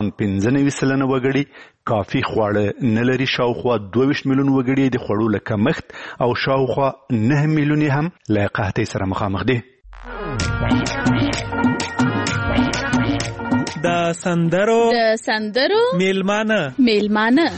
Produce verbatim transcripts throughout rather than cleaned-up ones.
افغانستان پنځه نوي سلنه وګړي کافي خواړه نه لري. شاوخوا دوه ویشت میلیون وګړي د خوړو له کمښت او شاوخوا نه میلیون هم له قحطۍ سره مخامخ دي. د سندرو د سندرو میلمانه میلمانه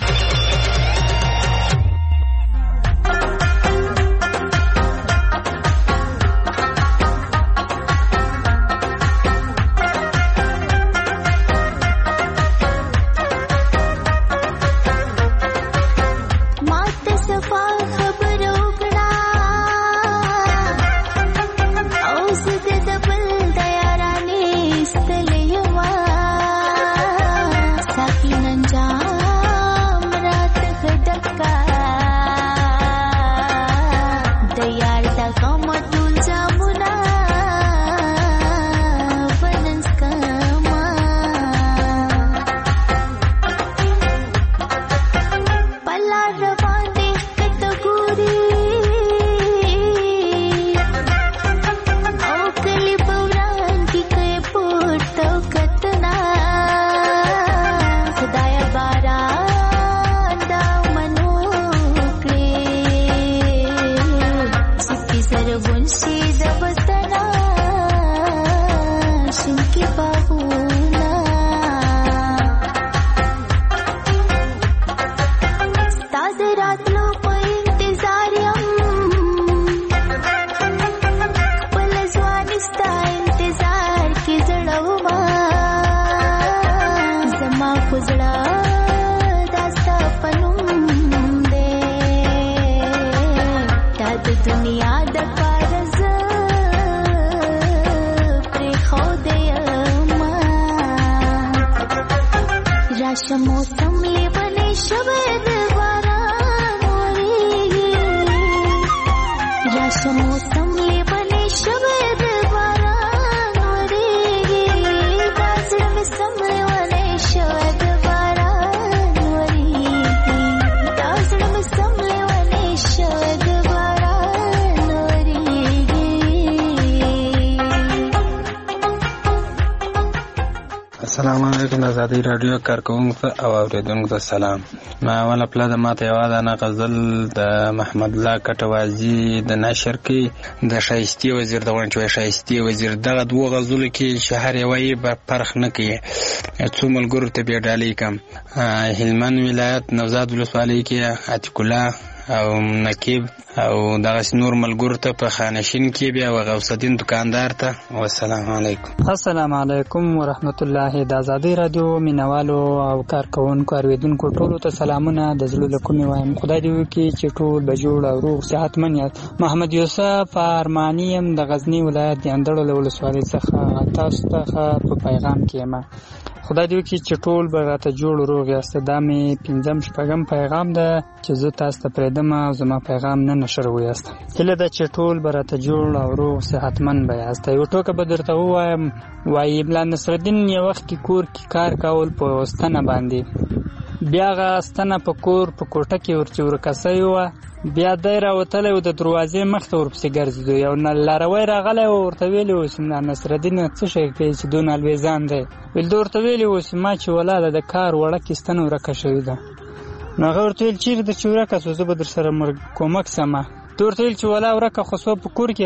السلام علیکم. آزادی رادیو کارکونکو او اوریدونکو ته سلام. ما اوله پله د ماته یوه دانه غزل د محمد الله کټوازي د نشر کې د شایستي وزیر د غونډې شایستي وزیر دغه دوه غزلو کې چې هر یوه یې فرق نه کوي. څو ملګرو ته بیا ډالۍ کم. هلمند ولایت نوزاد ولسوالۍ کې عتیق الله او نقیب او دغه نور ملګرو ته په خانشین کې بیا او غوث الدین دکاندار ته. والسلام علیکم. السلام علیکم ورحمت الله. د آزادی رادیو مینوالو او کارکونکو اوریدونکو ټولو ته سلامونه د زړه له کومې وایم. خدای دې وکړي چې ټول به جوړ او روغ صحتمن یاست. محمد یوسف ارمانی یم د غزنی ولایت د اندړو له ولسوالۍ څخه تاسو ته په پیغام کې یم. خدای دې وکړي چې ټول به راته جوړ روغ یاست. دا مې پنځم شپږم پیغام ده چې زه تاسو ته پرېږدم او زما پیغام نه نشر ویاست. هیله ده چې ټول به راته جوړ او روغ صحتمن به یاست. یو ټوکه به درته ووایم. وایي ملا نصرالدین یو وخت کې کور کې کار کول په ستنه باندې، بیا هغه ستنه په کور په کوټه کې ورچې ورکسۍ وه، بیا دی راوتلی و د دروازې مخته ورپسې ګرځېدو. یو لاروی راغلی و ورته ویلي و چې ملا نصرالدینه څه شی کوې چې دونه الویزان دی؟ ویل ده ورته ویلي و چې ما چې ولاده د کار وړکې ستنه ورکه شوې ده. نو هغه ورته ویل چېرې ده چې ورکه سوه زه به در سره کومک سمه. ده ورته ویل چې ولا ورکه خو سوه په کور کې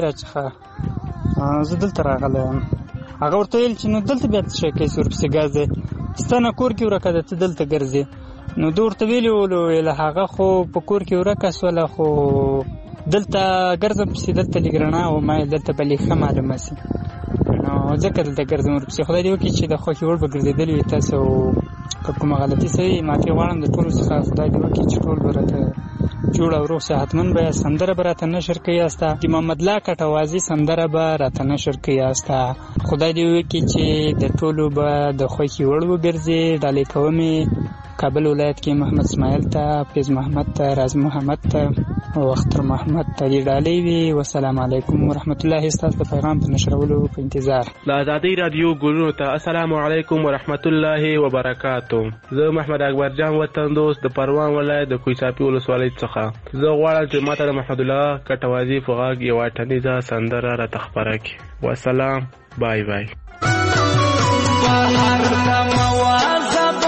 راڅخه زه دلته راغلی یم. هغه ورته ویل چې نو دلته بیا څه شی کوې چې ورپسې ګرځې؟ ستنه کور کې ورکه ده ته دلته ګرځې. نو ده ورته ویلي ولو ویل هغه خو په کور کې ورکه سوله خو دلته ګرځم پسې دلته لږ رڼا و ما دلته به لږ ښه معلومه سي نو ځکه دلته ګرځم ورپسې. خدای دې وکړي چې د خوښې وړ به ګرځېدلي وي. تاسو که کومه غلطي سوي معافي غواړم د ټولو څخه. خدای دې وکړي چې ټول به راته جوړ او روغ صحتمند به یاست. سندره به راته نشر کوي یاسته. د محمد الله کټوازي سندره به راته نشر کوي یاسته. خدای دې وکړي چې د ټولو به د خوښې وړ وګرځي. ډالۍ کومې کابل ولایت کې محمد اسماعیل ته، فیض محمد ته، راز محمد ته او اختر محمد ته دې ډالۍ وي. والسلام علیکم ورحمت الله. ستاسو د پیغام په نشرولو په انتظار. د آزادۍ رادیو ګلونو ته السلام علیکم ورحمت الله وبرکاتو. زه محمد اکبر جان وطن دوست د پروان ولایت د کوهساپي ولسوالۍ څخه. زه غواړم چې ماته د محمد الله کټوازي په غږ یوه ټنیزه سندره راته خپره کړي. والسلام. بای بای.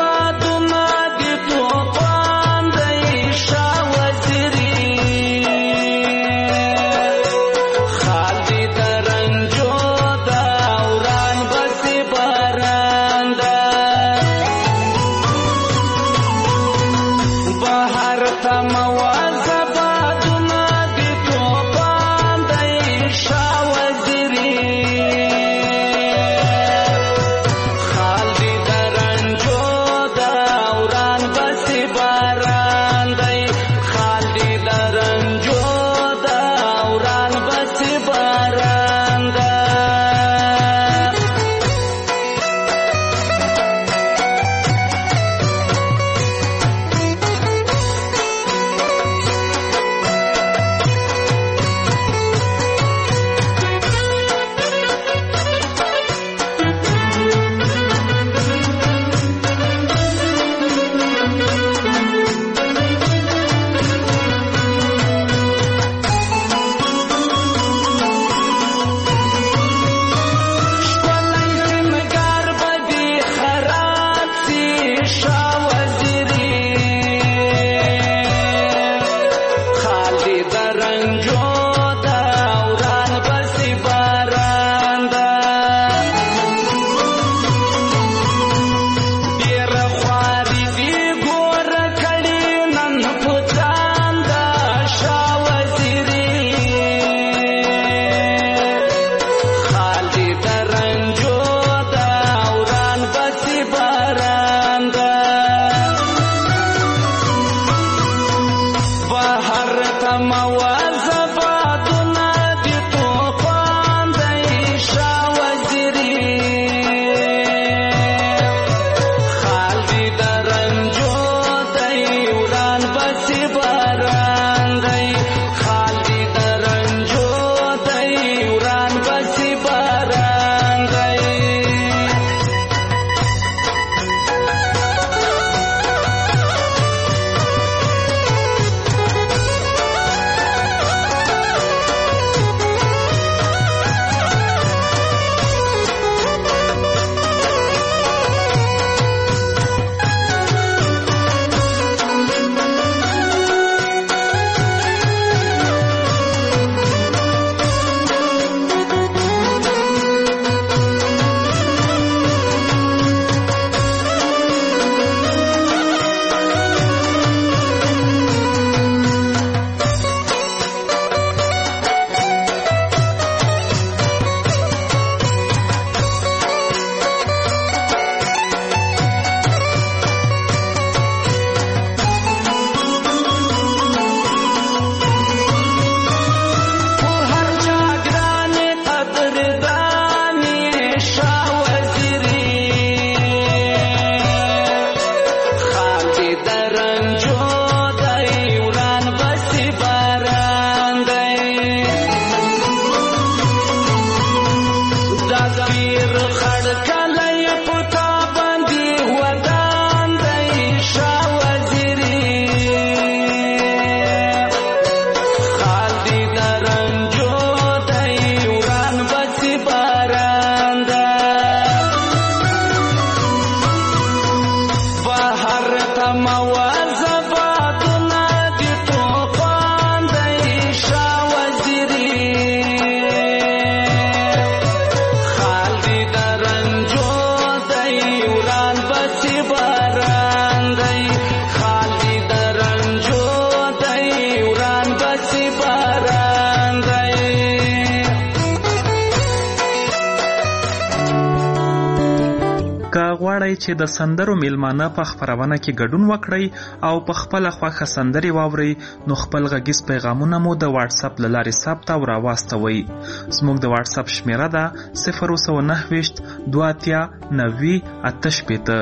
غواړئ چې د سندرو میلمانه په خپرونه کې ګډون وکړئ او په خپله خوښه سندرې واورئ نو خپل غږیز پیغامونه مو د واتس اپ له لارې ثبت او راواستوئ. زموږ د واتس اپ شمیره ده صفر سوه نهه ویشت دوه اتیا نوي اته شپېته.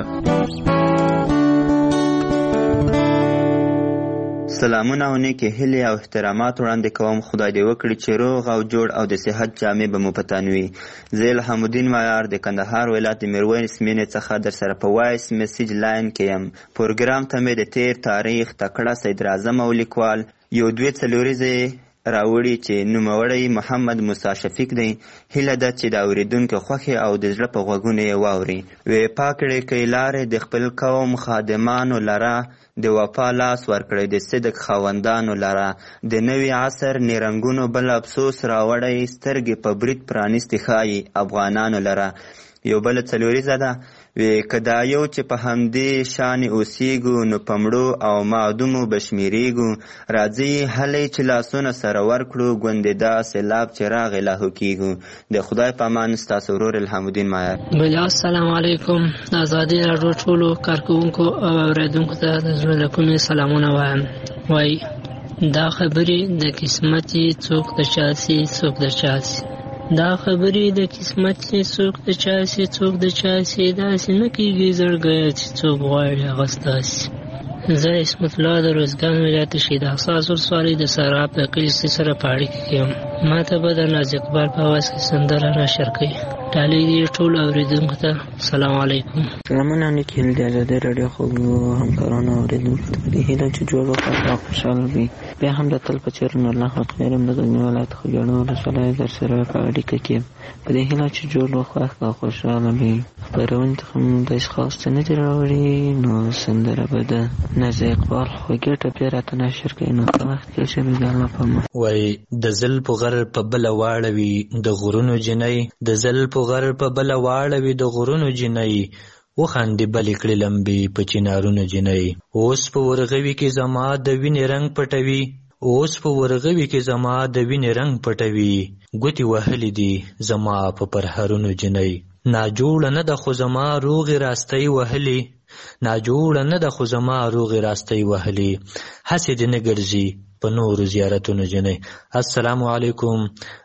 سلامونه او نیکې هیلې او احترامات وړاندې کوم. خدای دې وکړي چې روغ او جوړ او د صحت جامې به مو په تن وي. زه الهام الدین معیار د کندهار ولایت د میرویس مینې څخه در سره په وایس میسیج لاین کې یم. پروګرام ته مې د تیر تاریخ تکړه صدر اعظم او لیکوال یو دوې څلوریزې راوړي چې نوموړی محمد موسی شفیق دی. هیله ده چې د اورېدونکو خوښې او د زړه په غوږونو یې واوري. وې پاکړې کوي لارې د خپل قوم خادمانو لره، د وفا لاس ورکړی د صدق خاوندانو لره، د نوي عصر نیرنګونو بل افسوس راوړی، سترګې په برید پرانیستې ښایي افغانانو لره. یو بل څلوریزه ده وی که دا یو چې په همدې شانې اوسیږو نو په مړو او معدومو به شمېرېږو. راځئ هلئ چې لاسونه سره ورکړو ګوندې دا سیلاب چې راغی لاهو کېږو. د خدای په امان ستاسو ورور الهام الدین معیار. بله السلام علیکم. د ازادي راډیو ټولو کارکوونکو او اورېدونکو ته د زړه له کومې سلامونه وایم. وایي دا خبرې د قسمت څوک د چا سي څوک د چا سي دا خبرې د قسمت چې څوک د چا سي څوک د چا سي داسې نه کېږي زړګیه چې څوک غواړي هغه ستاسي. زه اسمت الله د روزګان ولایت شهید حساس ولسوالۍ د سراب د کلي سره په اړیکه کې یم. ما ته به د ناز اقبال په اواز کې سندره راشر کوي. ډالۍ دې ټولو اورېدونکو ته سلام علیکم. سلامونه نیکې هیلې د ازادۍ راډیو خوږو همکارانو اورېدونکو ته په دې هیله چې جوړ وکړه او خوشحاله وي. بیا هم د تل په څېر نورالله خلق خیرم د غزني ولایت خوږیاڼو ولسوالۍ در سره په اړیکه کې یم. په دې هیله چې جوړ وخوښ او خوشحاله وي. خپرونې ته هم داسې خاص څه نه دي راوړي نو سندره به د ناز اقبال خوږې ټپې راته نشر کوي. نو په وخت کې چې د الله په امان. وایي د زل په غر په بله واړوي د غرونو جنۍ، د زل په غر په بله واړوي د غرونو جنۍ، وخاندې بلې کړې لمبې په چنارونو جنۍ. اوس په ورغوي کې زما د وینې رنګ پټوي، اوس په ورغوي کې زما د وینې رنګ پټوي، ګوتې وهلې دي زما په پرهرونو جنۍ. ناجوړه نه ده خو زما روغې راستۍ وهلې، ناجوړه نه ده خو زما روغې راستۍ وهلې، هسې دې نه ګرځي په نورو زیارتونو جنۍ. السلام علیکم.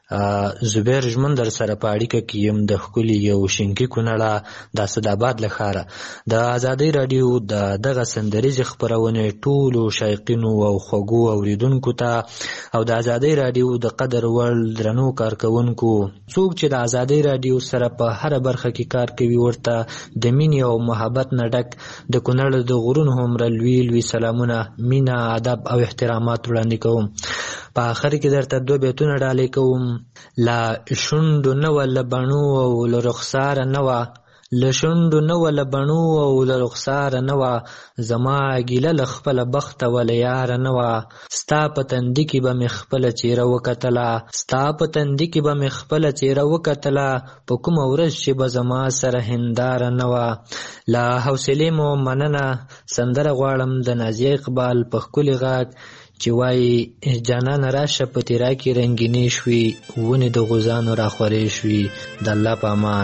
زبیر ژمن در سره په اړیکه کې یم د ښکلي یو شینکي کونړه د اسداباد له ښاره. د ازادۍ راډیو د دغه سندریزې خپرونې ټولو شایقینو او خوږو اورېدونکو ته او د ازادۍ راډیو د قدر وړ درنو کارکوونکو، څوک چې د ازادۍ راډیو سره په هره برخه کې کار کوي، ورته د مینې او محبت نه ډک د کونړ د غرونو هومره لوی لوی سلامونه، مینه، ادب او احترامات وړاندې کوم. په آخر کې درته دوه بیتونه ډالۍ کوم. لا شونډو نه وه له بڼو او له رخساره نه وه، له شونډو نه وه له بڼو او له رخساره نه وه، زما ګیله له خپله بخته وله یاره نه وه، ستا په تندي کې به مې خپله څېره وکتله، ستا په تندي کې به مې خپله څېره وکتله، په کومه ورځ چې به زما سره هنداره نه وه. له حوصلې مو مننه. سندره غواړم د نازیه اقبال په ښکلي غږ چې وایي جانان راشه په تیرا کې رنګینې شوي، ونې د غوزانو راخورې شوي. د الله په امان.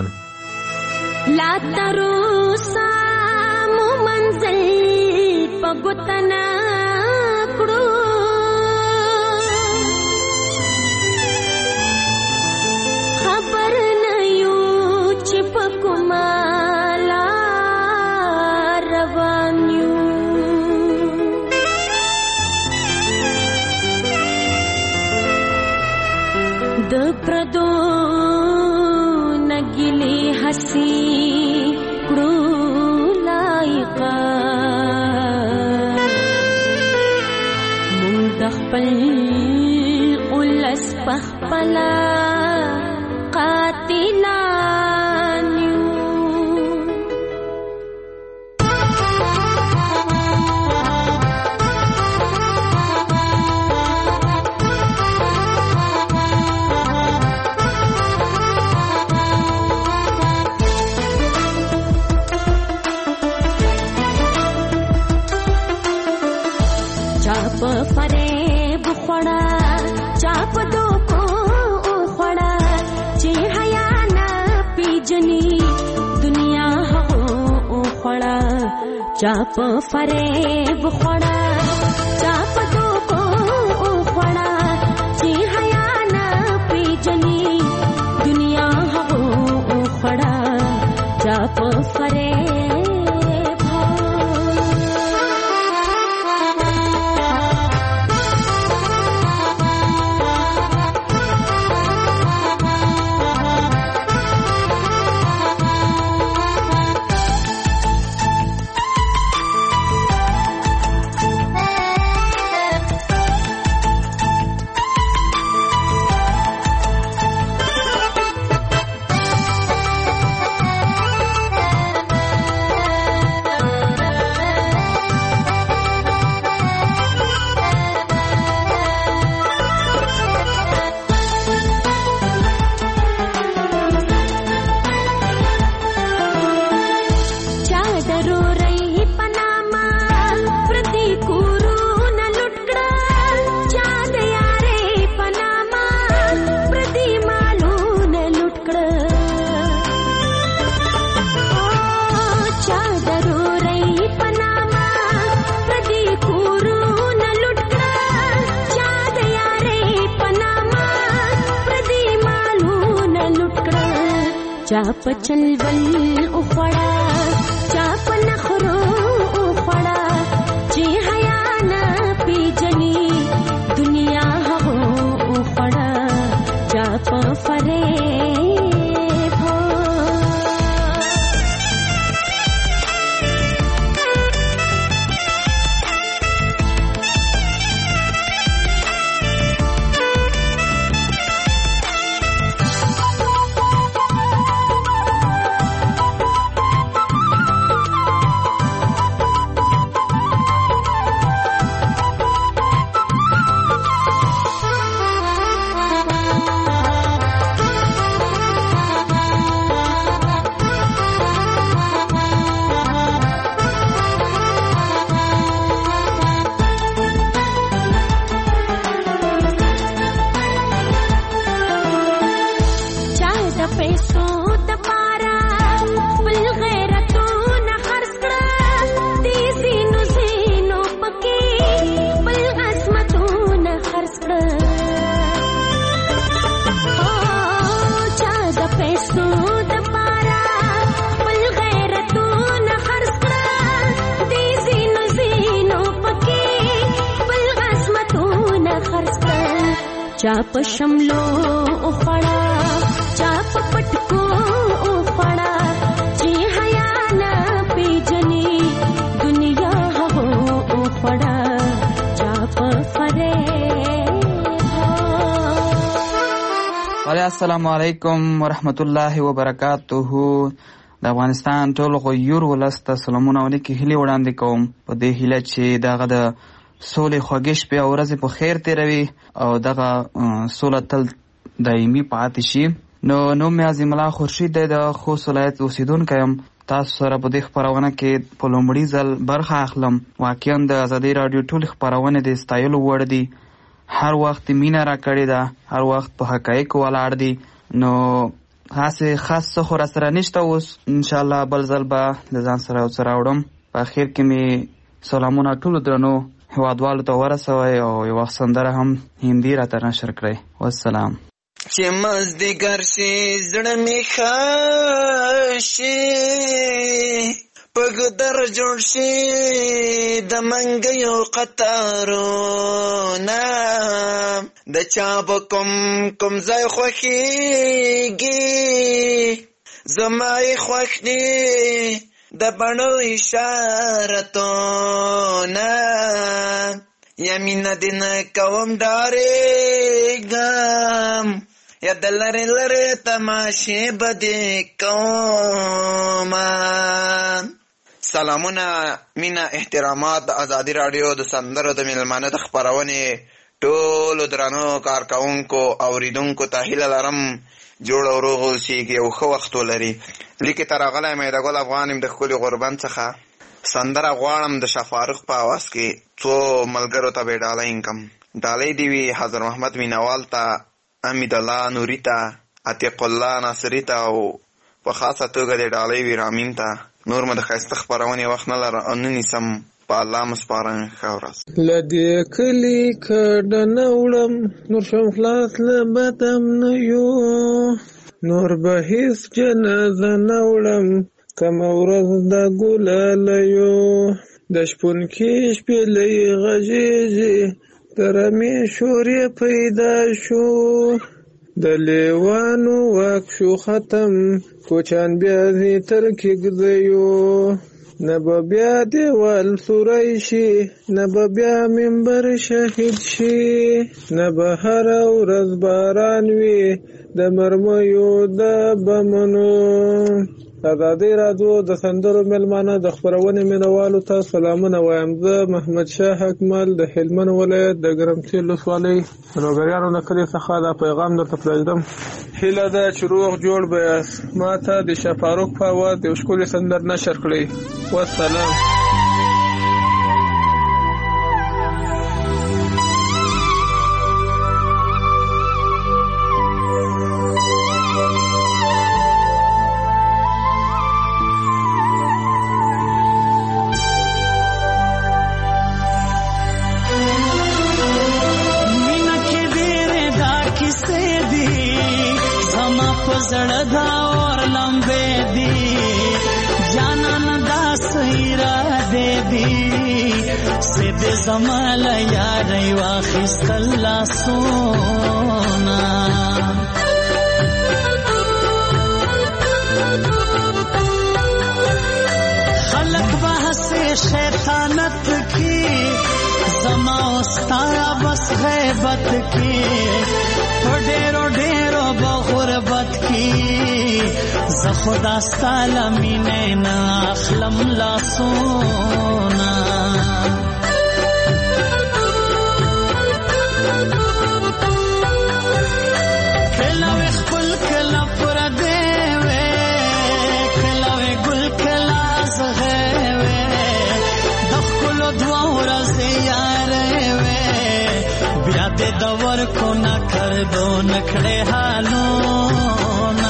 لا تروسا مو منزل په ګوتنا کړو، خبر نه یو چې په کومه لار روان یو. د پردو نګلې حسي کړو لایقا، مونږ د خپل ولس په خپله قاتلان یو. په فریب خوړه چا په دوکو خوړه چې حیا نه پیژني دنیا هغو خوړه چا په فریب خوړه چا په دوکو خوړه چې حیا نه پیژني دنیا هغو خوړه چا په فریب چاپ چلول اخوڑا چاپ نخرو اخوڑا چی حیا نا پیجنی دنیا ہو اخوڑا چاپ فریب ہو چاپ شملو اخوڑا چاپ پٹکو اخوڑا چی حیا نا پیجنی دنیا ہو اخوڑا چاپ فریب ہو. السلام علیکم ورحمت الله وبرکاته. د افغانستان ټول غیور ولس ته سلامونه ولیکي هیلې وړاندې کوم په دې هیله چې دغه د سولې خوږې شپې او ورځې په خیر تېروي او دغه سوله تل دایمي پاتې شي. نو نوم مې عظیم الله خورشید دی، د خوست ولایت اوسېدونکی یم. تاسو سره په دې خپرونه کې په لومړي ځل برخه اخلم. واقعا د ازادۍ راډیو ټولې خپرونې د ستایلو وړ دي. هر وخت مینه راکړې ده، هر وخت په حقایقو ولاړ دي. نو هسې خاص څه خو راسره نشته. اوس انشاءالله بل ځل به د ځان سره یو څه راوړم. په اخر کې مې سلامونه ټولو درنو هیوادوالو ته ورسوئ او یوه سندره هم هندي راته نشر کړئ. والسلام. چې مازدیګر شي زړه مې ښه شي، په ګودر جوړ شي د منګیو قطارونه، د چا به کوم کوم ځای خوښېږي زما یې خوښ دي د بڼو اشارتونه، یا مینه دې نه کوم ډارېږم، یا د لرې لرې تماشې به دې کومه. سلامونه، مینه، احترامات د ازادي راډیو د سندرو د میلمانه د خپرونې ټولو درنو کارکوونکو اوریدونکو ته هیله لرم جوړ او روغ اوسئ، یو ښه وخت ولري. لیکې ته راغلی مې د ګل افغان یم د ښکلي غوربند څخه. سندره غواړم د شفاروق په آواز کې څو ملګرو ته به ډالۍ کم. ډالۍ دی وي حضرت محمد مینوال ته، امید الله نوري ته، عتیق الله ناصري ته، او په خاصه توګه د ډالۍ وي رامین ته. نور مو د ښایسته خپرونې وخت نه لره او نه نیسم، په الله مو سپارم. ښه ورځ. له دې کلي کډه نه وړم، نور شم خلاص له بدم نه یو، نور به هېڅ جنازه نه وړم، کمه ورځ د ګلالیو. د شپونکي شپېلۍ غږېږي، د رمې شور یې پیدا شو، د لیوانو واک شو ختم، کوچیان بیا دې تر کېږدیو. نه به بیا دیوال سوری شي، نه به بیا منبر شهید شي، نه به هره ورځ باران وي د مرمیو د بمونو. ازادي راډیو د سندرو مېلمانه د خپرونې مینوالو ته سلامونه وایم. زه محمد شاه اکمل د هلمند ولایت د ګرمسیر ولسوالۍ روغبریانو د کلي څخه دا پیغام درته پرېږدم. هیله ده چې روغ جوړ به یاست. ما ته د شفاروق په آواز یو ښکلی سندر نشر کړئ. والسلام. زړه دا اور لمبې دي، جانان دا سیرا دې دي، سید زمال یاري واخیستل لاسونه. خلق بحث شیطانت کی، زما استارا بس غیبت کی، ډېرو ډېرو بغربت کی، زه خدا ستا له مینې نه اخلم لاسونه. کله وې خپل کله پردی وې، کله وې ګل کله زغې وې، د ښکلو دوه ورځې یارې وې، بیا دې د ورکو نه کردو نکړې حالونه.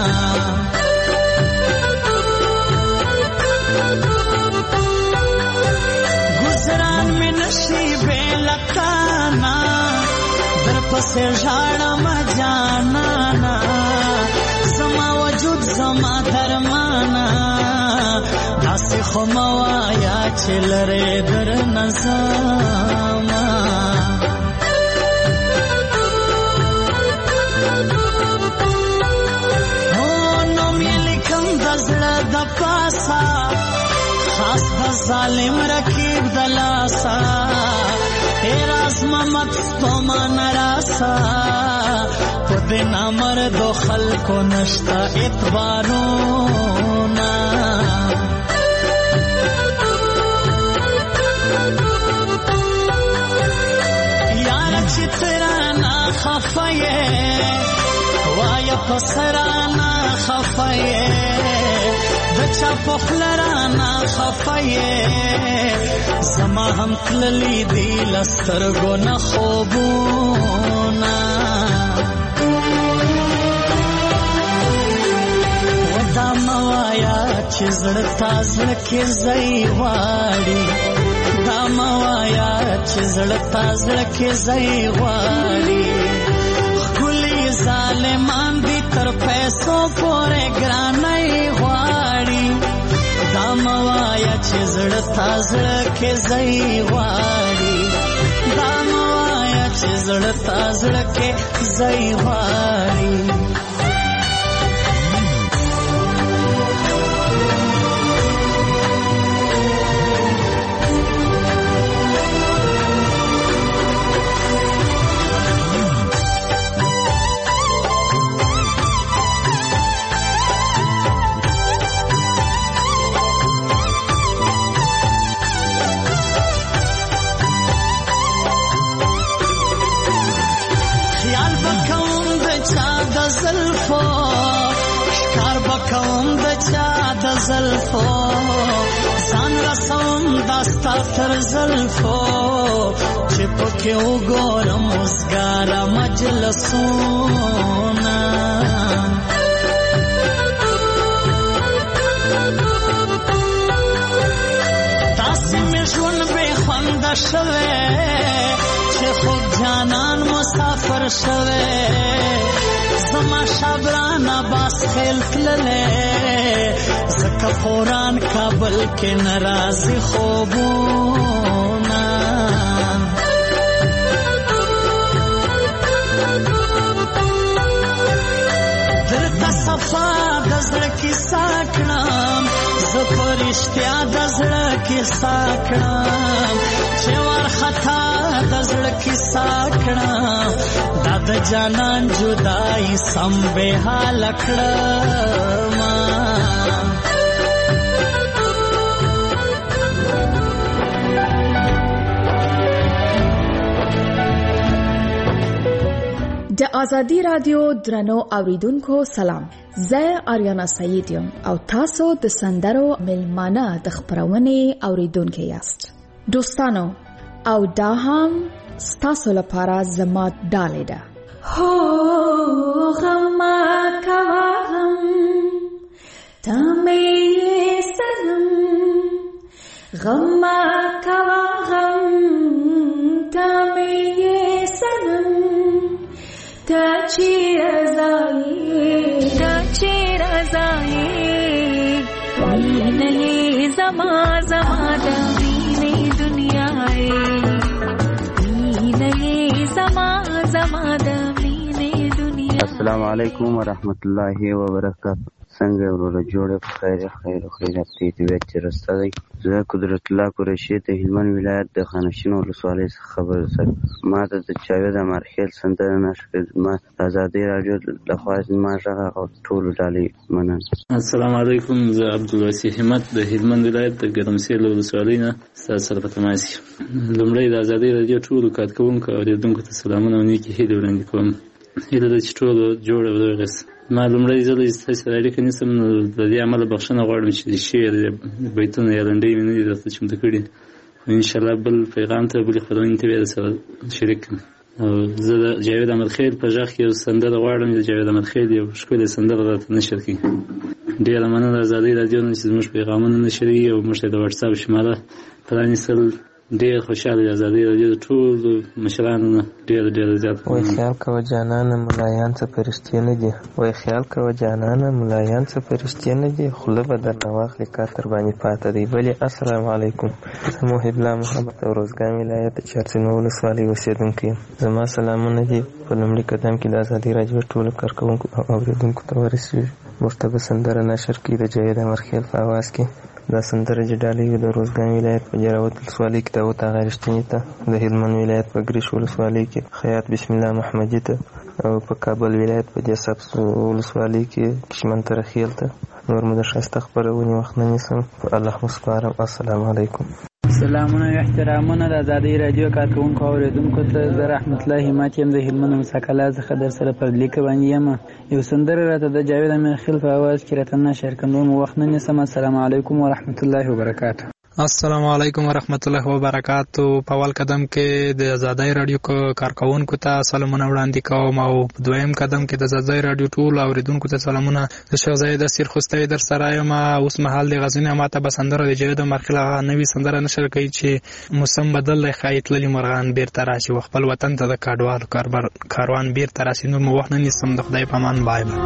گزران می نشي بې لکانا، در پسې ژاړم جانانا، زما وجود زما درمانا، داسې خو مه وایه چې لرې در نه زما. د پاسا خاص د ظالم رکیب د لاسا، اے راز ممت ستومان راسا، په دې نامردو خلکو نشته اعتبارونه. یاره چې ترانه خفه یې وایه په سرانه خفه یې، د چا په خوله رانه خفه یې، زما هم تللي دي له سترګو نه خوبونه. و دا مه وایه چې زړه تا زړه کې ځای غواړي، دا مه وایه چې زړه تا زړه کې ځای غواړي، ښکلي ظالمان دي تر پیسو پورې ګرانۍ غواړي، دا مه وایه چې زړه تا زړه کې ځای غواړي، دا مه وایه چې زړه تا زړه کې ځای غواړي. زلفو ځان رسوم داستا تر زلفو چې پکې وګورم وزګاره مجلسونه تاسې مې ژوند بې خونده شوی چې خوب جانان مسافر شوی زما شبران عباس خیل تللی زکه فوران کابل کې ناراضي خوبونه درته صفا د زړه کیسه کړم زه په رښتیا د زړه کیسه کړم چې وارخطا د زړه کیسه کړم دا د جانان جدایي سم بې حاله کړم د آزادی رادیو درنو اوریدونکو سلام. زه آریانا سعید یم او تاسو د سندرو ملمانه د خبرونې اوریدونکو یاست. دوستانو او دا هم ستاسو لپاره زما ډالۍ ده. هو غم کوا غم تمه سنم غم کوا غم تمه سنم تا چیر زایی تا چیر زایی مینه زما زما د مینه دنیای مینه زما زما د مینه دنیا. السلام علیکم ورحمت الله وبرکاته. څنګه ورته جوړه په خیر خیر خیرات دې دې چې راسته دی. زه قدرت الله قریشی ته هلمند ولایت د خانشین ولسوالۍ څخه خبر سره ما ته د جاوید امرخیل سندره نشکر ما آزادی رادیو د خواز ما ژغه او ټول ډالۍ منن. السلام علیکم. زه عبدالوسی همت د هلمند ولایت د ګرمسیر ولسوالۍ نه ستاسو سره په تماس یم. لومړی د آزادی رادیو ټول کارکونکو او اوریدونکو ته سلامونه او نیکې هیلې وړاندې کوم. هیله ده چې ټول جوړ او روغ. ما لومړی ځل ستاسو سره اړیکه نیسم نو د دې عمله بخښنه غواړم چې د شعر بیتونه یا لنډۍ مې نه دي درته چمتو کړي، خو انشاءالله بل پیغام ته بلې خپرونې ته بیا سره شریک کړم. او زه د جاوید احمدخیل په غږ کې یو سندره غواړم. د جاوید احمدخیل یو ښکلې سندره راته نشر کړي. ډېره مننه د ازادۍ راډیو نه چې زموږ پیغامونه نشروي او موږ ته د وټساپ شماره پرانیستل. ډېر خوشحاله د ازادۍ راډیو د ټولو مشرانو نه ډېر ډېر زیات. وای خیال کوه جانانه ملایان څه فرشتې نه دي. وای خیال کوه جانانه ملایان څه فرشتې نه دي. خوله به درنه واخلي کار تر باندې پاته دی. بلې السلام علیکم. زه محب الله محمد د ارزګان ولایت د چارسینو ولسوالۍ اوسېدونکی یم. زما سلامونه دي په لومړي قدم کې د ازادۍ راډیو ټولو کارکوونکو او اورېدونکو ته ورسېږي. موږ ته به سندره نشر کړي د جاوید امرخیل په اواز کې. دا سندره چې ډالۍ وي د روزګان ولایت په جراوت ولسوالۍ کې داود اغا رښتیني ته، د هلمند ولایت په ګریش ولسوالۍ کې خیاط بسم الله محمدي ته، او په کابل ولایت په جسابس ولسوالۍ کې کشمن ترخیل ته. نور مو د ښایسته خپرونې وخت نه نیسم، په الله مو سپارم. السلام علیکم. سلامونه او احترامونه د ازادۍ راډیو کارکوونکو او اوریدونکو ته. زه رحمت الله همت یم د هلمند مساکلا څخه در سره پر لیکه باندې یم. یو سندره راته د جاوید امرخیل په اواز کې راته نشر کړه. نور مو وخت نه نیسم. السلام علیکم ورحمت الله وبرکاته. السلام علیکم ورحمت الله وبرکاتو. په اول قدم کې د ازادۍ راډیو کارکوونکو ته سلامونه وړاندې کوم، او په دویم قدم کې د ازادۍ راډیو ټول اوریدونکو ته سلامونه. د شیخ زاید سیرخستی در سره یم. اوس مهال د غزنی ماته به سندره د جاوید امرخیل هغه نوې سندره نشر کوي چې موسم بدل دی ښایي تللي مرغان بیرته راشي و خپل وطن ته د کډوالو کاروان بیرته راشي. نور مو وخت نه نیسم. د خدای په امان. بای بای.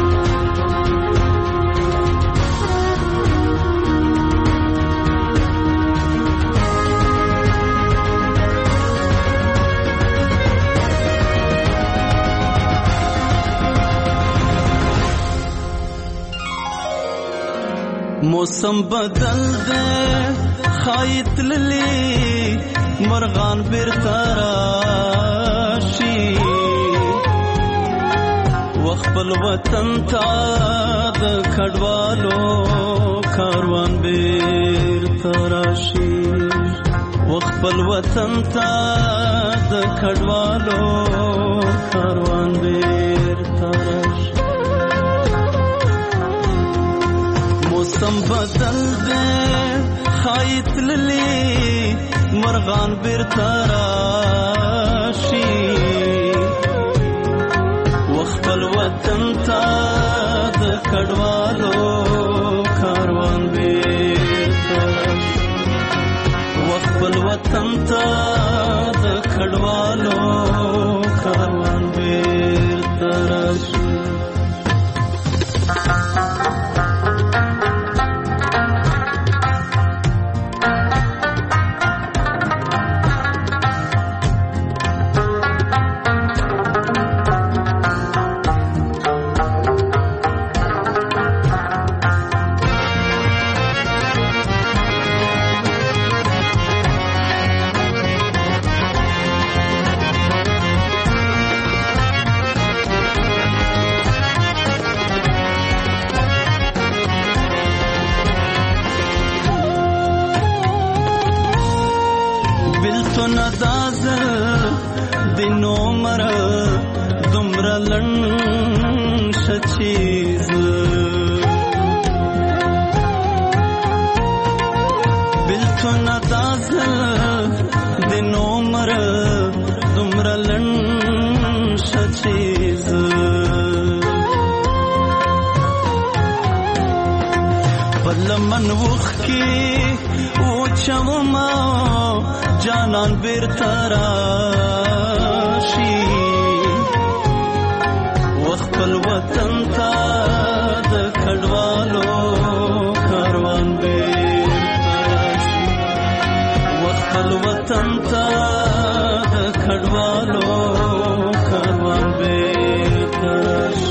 موسم بدل دے خایت للی مرغان بیرته راشي وخپل وطن ته د کډوالو کاروان بیرته راشي وخپل وطن ته د کډوالو کاروان بیرته راشي. موسم بدل دی خای تللی مرغان بیرته راشي وخپل وطن ته د کډوالو کاروان بیرته وخپل وطن ته د کډوالو کاروان بیرته راشي لمن وخکی او چوما جانان بیرته راشي وخپل وطن ته د کډوالو کاروان بیرته راشي وخپل وطن ته د کډوالو کاروان بیرته راشي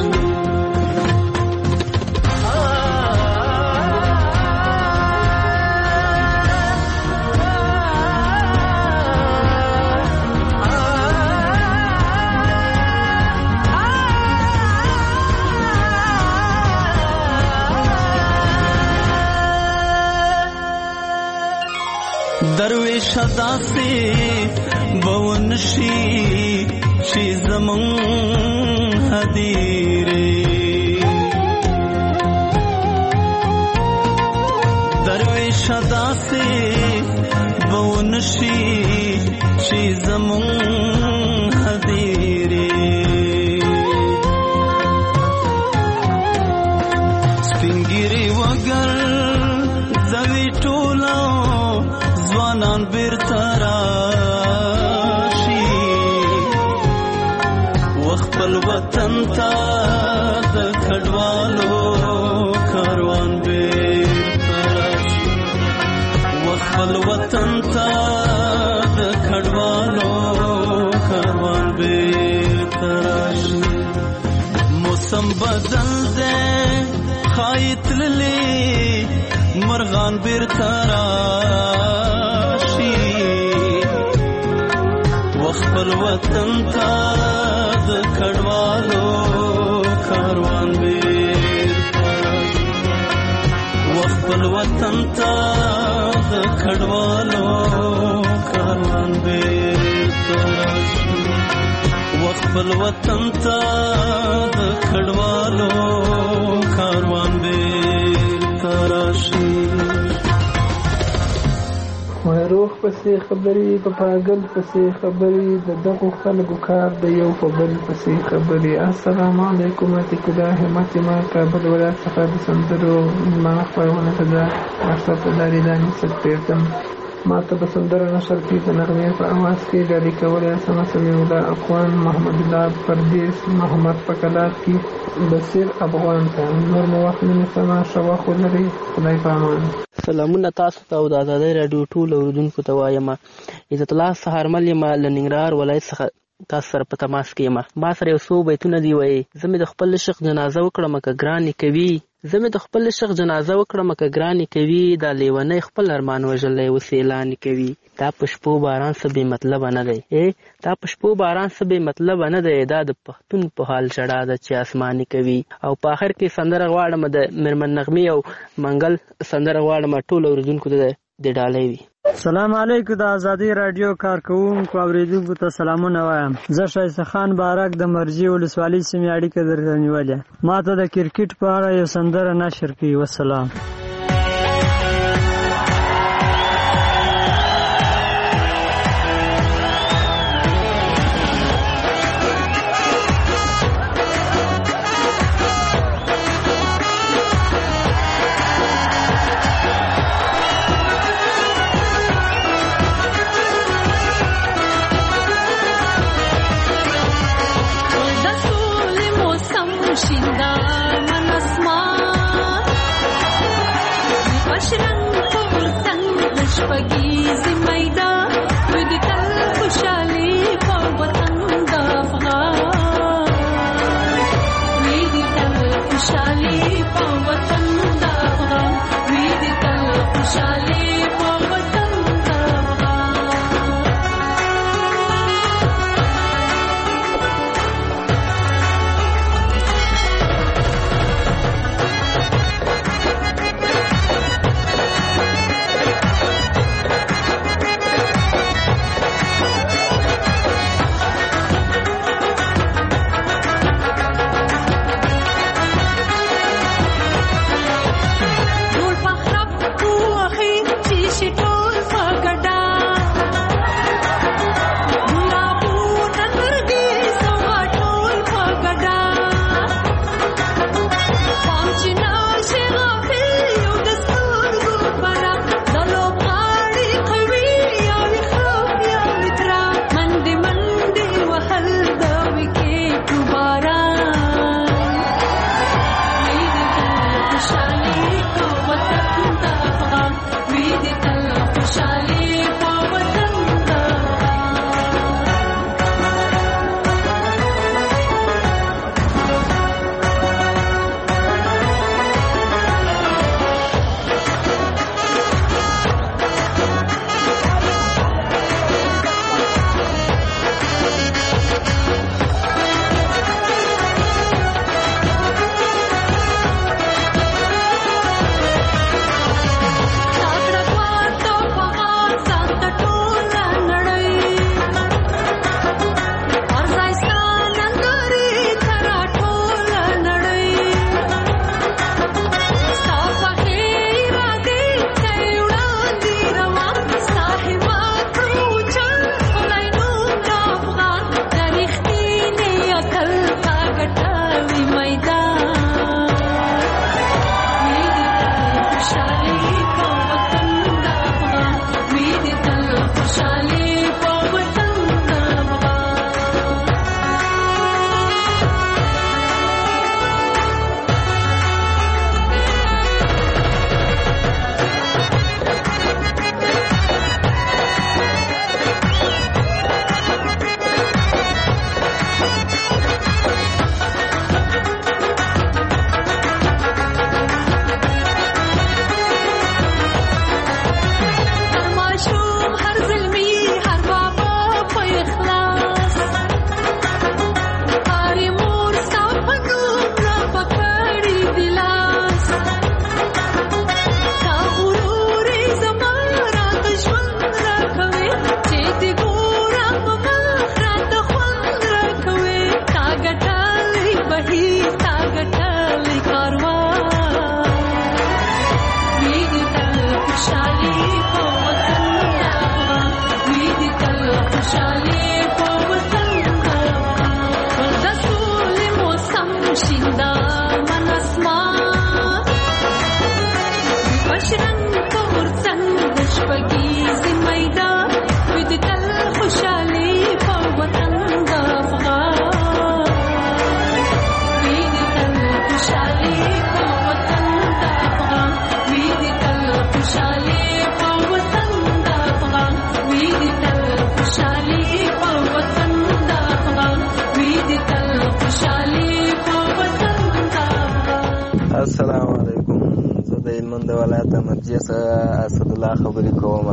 درویش داسې بونشي چې زمون هدیره درویش داسې بونشي چې زمون هدیره سپینګری وګر زوی ټولو ځوانان بیرته راشي وخپل وطن ته د کډوالو کاروان بیرته راشي وخپل وطن ته د کډوالو کاروان بیرته راشي موسم بدل دی خای تللی مرغان بیرته راشي وخپل وطن ته د کډوالو کاروان بیرته راشي وخپل وطن ته د کډوالو کاروان بیرته راشي وخپل وطن ته د کډوالو کاروان بیرته راشي وای روغ پسې خبرې په پاگل پسې خبرې د دغو خلکو کار د یو په بل پسې خبرې. السلام علیکم اتکدا همت ما کابل ولایت څخه د سندرو ما خپرونه ته د واتساپ له لارې د نصیب پیغام ما ته په سندره نشر کې د نغمې په اواز کې ډالۍ کولی اسمه سمیع الله افغان محمد الله پردیس محمد پکلات کې بصیر افغان ته نور مو وخت نه سما شواخ ولري خدای په امان. سلامونه تاسو ته او د آزادۍ راډیو ټول اوریدونکو ته وایم. عزت الله سهارمل یم له ننګرهار ولایت څخه تاسو سره په تماس کې یم. ما سره یو څو بیتونه دي وایي زه مې د خپل شیخ جنازه وکړم که ګرانې کوي زه مې د خپل شیخ جنازه وکړم که ګرانې کوي دا لیونی خپل ارمان وژلی اوس اعلان کوي. دا په شپو باران څه بې مطلبه نه دی ای دا په شپو باران څه بې مطلبه نه دی دا د پښتون په حال ژړا ده چې اسماني کوي. او په آخر کې سندره غواړم د میرمن نغمې او منګل سندره غواړم ټول اوریدونکو ته د ډالۍ وي. سلام علیکم د آزادۍ راډیو کارکوونکو اوریدونکو ته سلامونه وایم. زه شایسته خان بارک د مرجې ولسوالۍ سیمې اړیکه درته نیولې. ما ته د کرکټ په اړه یو سندره نشر کړي. والسلام. السلام علیکم. زه د هلمند ولایت مرجع څخه اسدالله خبرې کوم.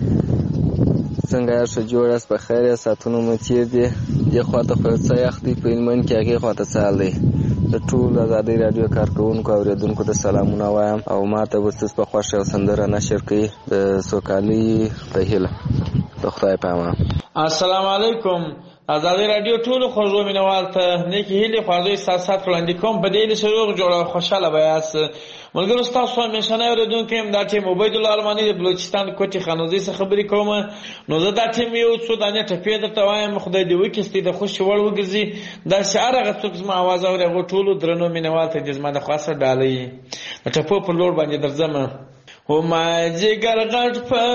څنګه یاست؟ ښه جوړ یاست؟ په خیر یاست؟ ساعتونه مو تېر دي. دې خواته خو څه یخ دی په هلمند کې، هغې خواته څه حال دی؟ د ټولو ازادۍ راډیو کارکوونکو اورېدونکو ته سلامونه وایم او ما ته به ستاسو په خوښه یوه سندره نشر کوي د سوکالۍ په هیله. د خدای په امان. السلام علیکم. ازادۍ راډیو ټولو خوږو مینوال ته نیکې هیلې خواږه احساسات وړاندې کوم. په دې هیلې چې روغ جوړ او خوشحاله به یاست. ملګرو ستاسو همیشنی اورېدونکی یم دا ټیم عبیدالله الماني د بلوچستان کوټې خانوزۍ څخه خبرې کوم. نو زه دا ټیم یو څو دانې ټپې درته وایم، خدای دې وکړي ستې د خوشې وړ وګرځي. داسې هر هغه څوک زما اواز اوري هغو ټولو درنو مینوال ته دې زما د خوا څخه ډالۍ د ټپو په لور باندې درځم. او ما جګر غټ په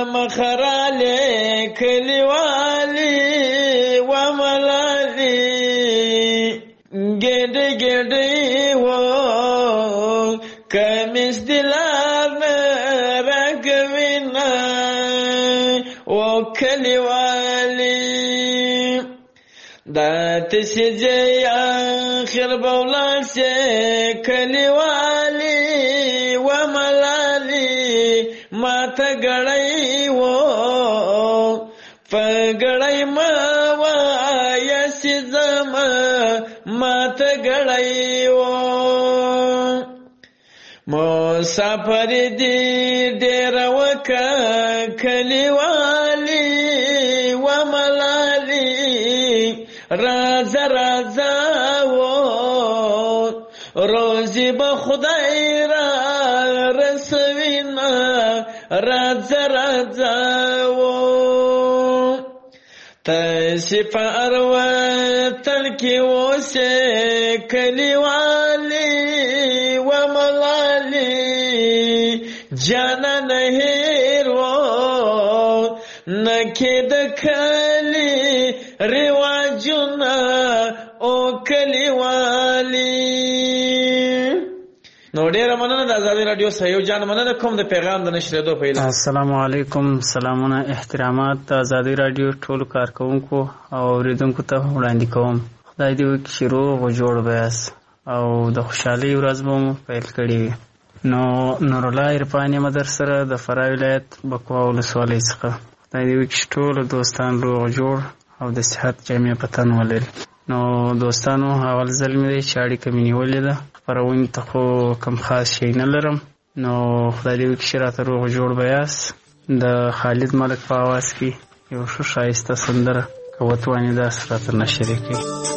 مخراله کلیوالي و ملالي ګډ ګډ و کمیس دلار نه راګوینا کلیوالی دا تسی جی آخر بولاد سے کلیوالی و ملالی ما تا گڑی و فگڑی ما و یسی زم ما تا گڑی و مسافر دی دیر وکا کلیوالی و ملالی راز رازا و روزی بخدای را رسوینا راز رازا و تسی فاروتن کی و سے کلیوالی و ملالی جانا نهیر و نکید کلی رواجنا او کلیوالی. نو ډیره مننه د آزادی رادیو سایو جان، مننه کوم د پیغام د نشریدو په اړه. السلام علیکم، سلامونه احترامات د آزادی رادیو ټول کارکونکو او اوریدونکو ته وړاندې کوم. خدای دې وکړي چې روغ او جوړ بیاست او د خوشحالۍ ورځ به مو پیل کړې وي. نو نورالله عرفاني یم در سره د فراه ولایت بکوا ولسوالۍ څخه. خدای دې وکړي چې ټول دوستان روغ جوړ او د صحت جامې په تن ولري. نو دوستانو اول ځل مې دی چې اړیکه مې نیولې ده، خپرونې ته خو کم خاص شی نه لرم. نو خدای دې وکړي چې راته روغ جوړ به یاست. د خالد ملک په اواز کې یو ښه ښایسته سندره که وتوانې داسې راته نشرې کړي.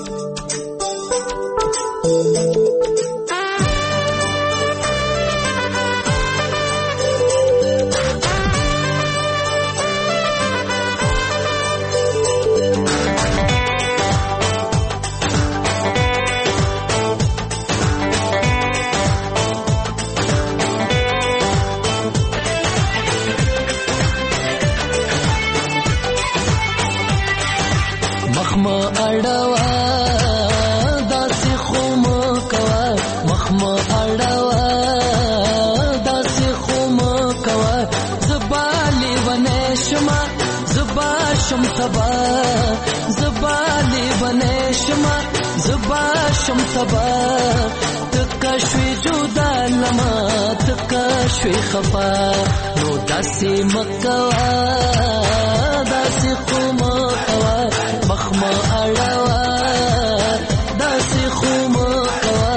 خفا نو داسې مکوا داسې خو مکوا مخما اړوا داسې خو مکوا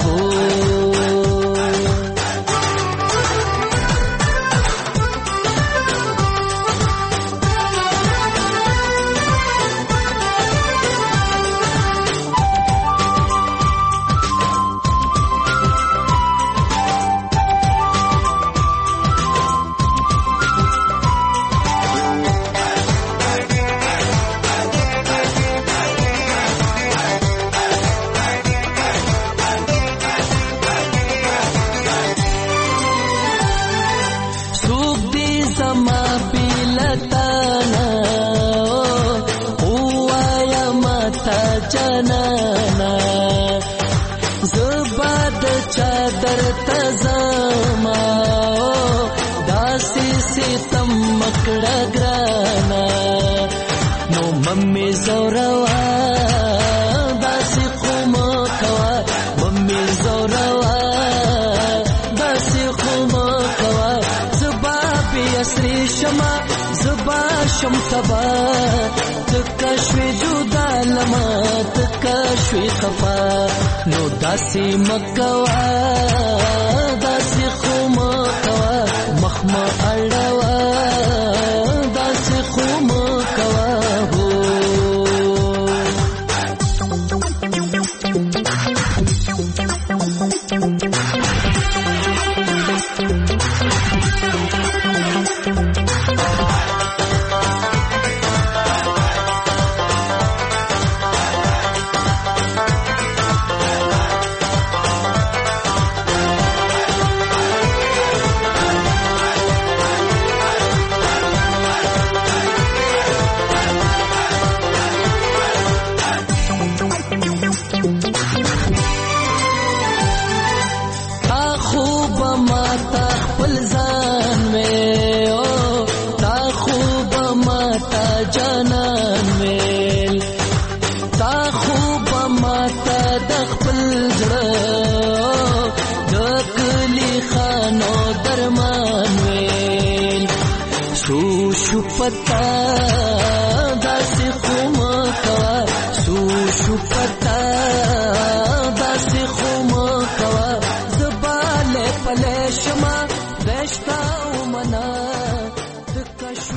چادر تزما داسې ستم مکړه ګرانا نو ممي زوروا داسې قوم کوا ممي زوروا داسې قوم کوا زبا بي اسري شما زبا شم سبا تکشوي جدا لما تکشوي خفا نو داسې مکوا داسې خو مکوا مخما اړوا داسې خو مکوا شو پتا داسې خو مکوا سو شو پتا